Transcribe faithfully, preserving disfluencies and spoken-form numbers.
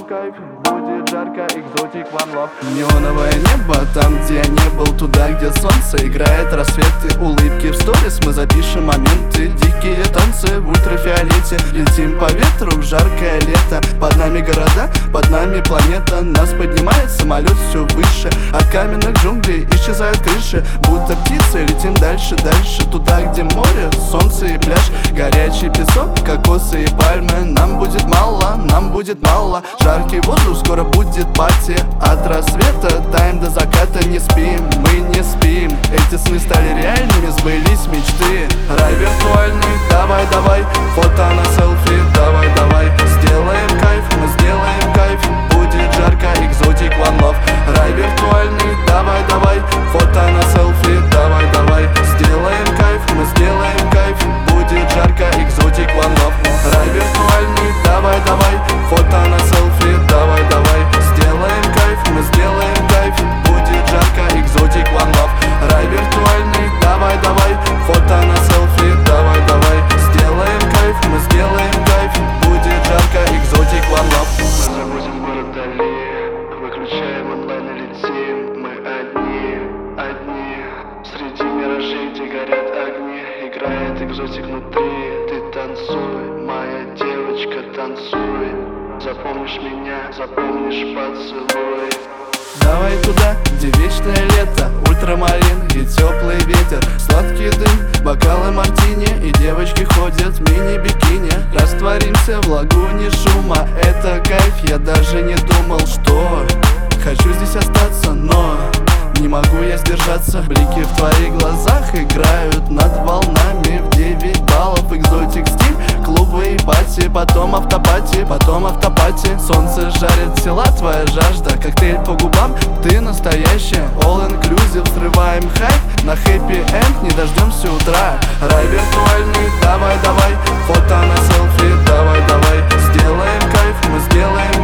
кайф, будет жарко, экзотик, one love. Неоновое небо, там, где я не был, туда, где солнце играет рассветы, улыбки в сторис. Мы запишем моменты, дикие танцы в ультрафиолете. Летим по ветру в жаркое лето. Под нами города, под нами планета. Нас поднимает самолет все выше. От каменных джунглей исчезают крыши. Будто птицы летим дальше, дальше. Туда, где море, солнце и пляж. Горячий песок, кокосы и пальмы. Нам будет мало, нам будет мало. Жаркий воздух, скоро будет пати. От рассвета, тайм до заката. Не спим, мы не спим. Эти сны стали реальными, сбылись мечты. Рай виртуальный, давай, давай. Фото на селфи, давай, давай. Сделаем кайф, мы сделаем кайф. Будет жарко, экзотик, one love. Рай виртуальный, давай, давай. Фото на селфи, давай, давай. Сделаем кайф, мы сделаем кайф. Будет жарко, экзотик, one love. Рай виртуальный, давай, давай. Фото на селфи, давай, давай. Сделаем кайф, мы сделаем кайф. Будет жарко, экзотик, one love. Рай виртуальный, давай, давай. Фото на селфи, давай, давай. Сделаем кайф, мы сделаем кайф. Будет жарко, экзотик, one love. Мы забудем город вдали, выключаем онлайн и летим. Мы одни, одни. Среди миражей, где горят огни, играет экзотик внутри. Ты танцуй, моя девочка, танцуй. Запомнишь меня, запомнишь поцелуй. Давай туда, где вечное лето, ультрамарин и теплый ветер. Сладкий дым, бокалы мартини, и девочки ходят в мини-бикини. Растворимся в лагуне шума, это кайф, я даже не думал, что хочу здесь остаться, но не могу я сдержаться. Блики в твоих глазах играют над волнами в девять баллов. Экзотик стиль, клубы и пати, потом автопати, потом автопати. Солнце жарит тела, твоя жажда, коктейль по губам, ты настоящая. All inclusive, срываем хайп на хэппи энд, не дождемся утра. Рай виртуальный, давай, давай. Фото на селфи, давай, давай. Сделаем кайф, мы сделаем